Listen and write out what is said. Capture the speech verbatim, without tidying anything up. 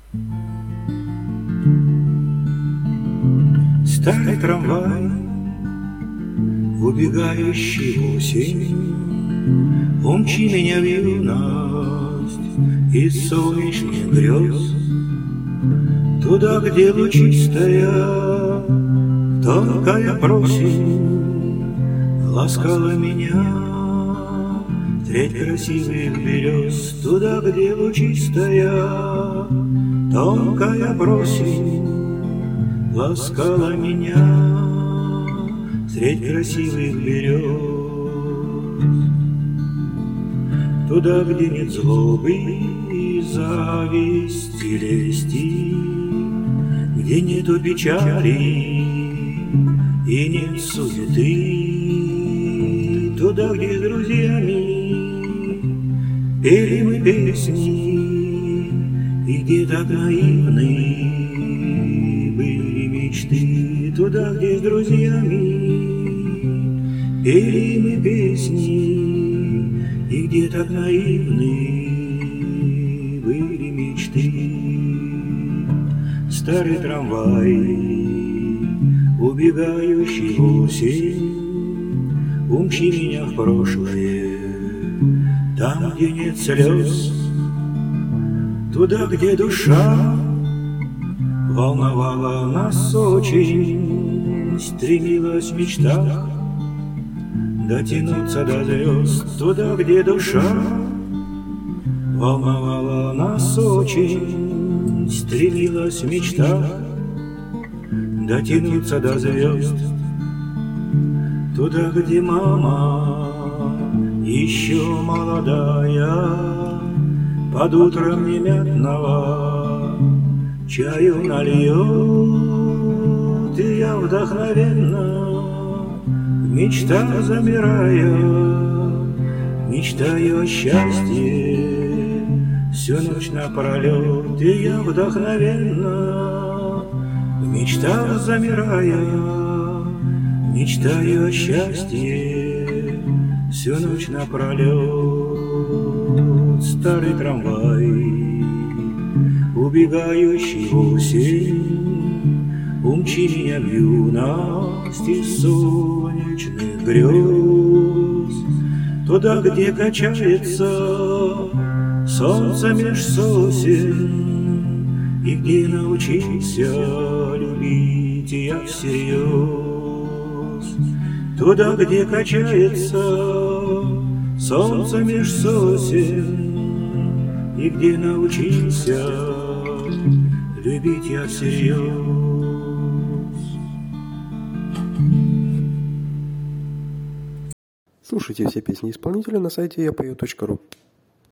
Старый трамвай, убегающий в осень, умчи меня в юность из солнечных грез, туда, где лучистая тонкая просень ласкала меня. Треть красивых берез, туда, где лучистая тонкая просень ласкала меня. Средь красивых берез, туда, где нет злобы и зависти, лести, где нету печали и нет суеты, туда, где с друзьями пели мы песни, и где так наивны были мечты, туда, где с друзьями пели мы песни, и где так наивны были мечты. Старый трамвай, убегающий в осень, умчи меня в прошлое, там, где нет слез, туда, где душа волновала нас очень, стремилась в мечтах дотянуться до звезд, туда, где душа волновала нас очень, стремилась в мечтах дотянуться до звезд, туда, где мама еще молодая под утром немятного чаю нальет, и я вдохновенно в мечтах замирая, мечтаю о счастье всю ночь напролет, и я вдохновенно в мечтах замирая, мечтаю о счастье всю ночь напролет. Старый трамвай, убегающий в осень, умчи меня в юность из солнечных грез, туда, где качается солнце меж сосен, и где научился любить я всерьез, туда, где качается солнце меж сосен, и где научился любить я всерьез. Слушайте все песни исполнителя на сайте я пою точка ру.